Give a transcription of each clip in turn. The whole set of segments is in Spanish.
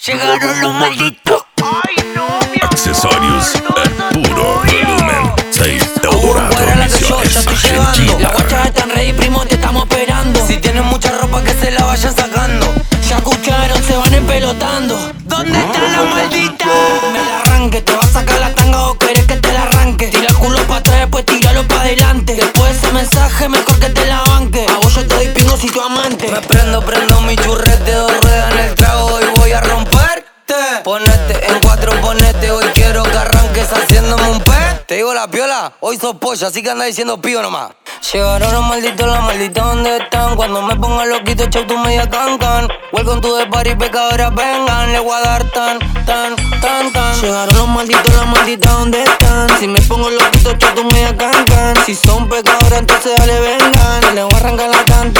Llegaron los malditos. Accesorios en puro volumen. 6 Eldorado Misiones La Argentina. guacha están ready, primo, te estamos esperando. Si tienen mucha ropa que se la vayan sacando. Ya escucharon, se van empelotando. ¿Dónde están las malditas? Me la arranque, te va a sacar la tanga o querés que te la arranque. Tira el culo pa' atrás, después tíralo pa' adelante. Después de ese mensaje, mejor que te la banque. A vos yo te doy pingo si tu amante. Me prendo mi churrete, 2 ruedas en el trago y voy a romperte. Ponete en 4, ponete, hoy quiero que arranques haciéndome un pez. Te digo la piola, hoy sos polla, así que anda diciendo pío nomás. Llegaron los malditos, las malditas, ¿dónde están? Cuando me ponga loquito, echar tu media cancan. Welcome to the party, pecadores vengan. Le voy a dar tan. Llegaron los malditos, las malditas, ¿dónde están? Si me pongo loquito, echar tu media cancan. Si son pecadores, entonces dale vengan. Le voy a arrancar la tan.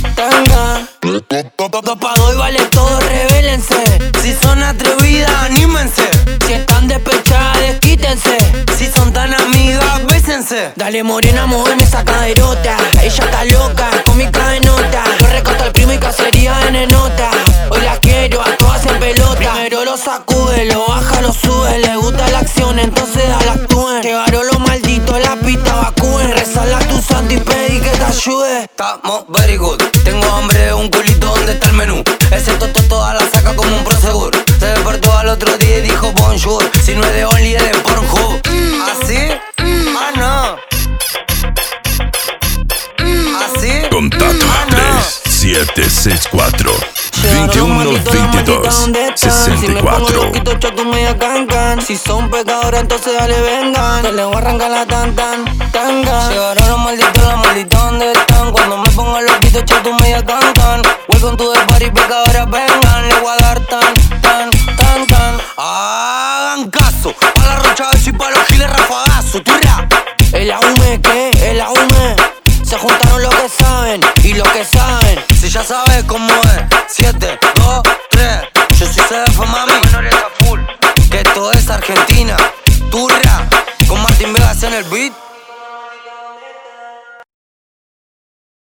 Todo pago y vale todo, revélense. Si son atrevidas, anímense. Si están despechadas, desquítense. Si son tan amigas, bésense. Dale morena, moveme esa caderota. Ella está loca, con mi cadenota. Yo recorto al primo y cacería de nenota. Hoy las quiero a todas en pelota. Primero lo sacude, lo baja, lo sube. Le gusta la acción, entonces dale actúen. Llegaron los malditos, la pista vacúen. Rezala a tu santo y pedí que te ayude. Estamos very good. Tengo hambre de un culito, ¿dónde está el menú? Ese toda la saca como un prosegur. Se despertó al otro día y dijo bonjour. Si no es de Only, es de Pornhub. ¿Así? Ah, no. ¿Así? Contacto 3764 2122 64. Si son pecadores, entonces dale vengan. Que le voy a arrancar la tanga. Llegaron los malditos, las malditas, ¿dónde están? Cuando me ponga loquito, echa tu media cancan. Welcome to the party, pecadores vengan. Le voy a dar tan. Hagan caso, pa' la rocha y pa' los giles rafagazo. Turra. El ahume, ¿qué? El ahume. Se juntaron los que saben y los que saben. Si ya sabes cómo es. 7, 2, 3. Yo soy CDF, mami. Que esto es Argentina. Turra. Con Martín Vegas en el beat.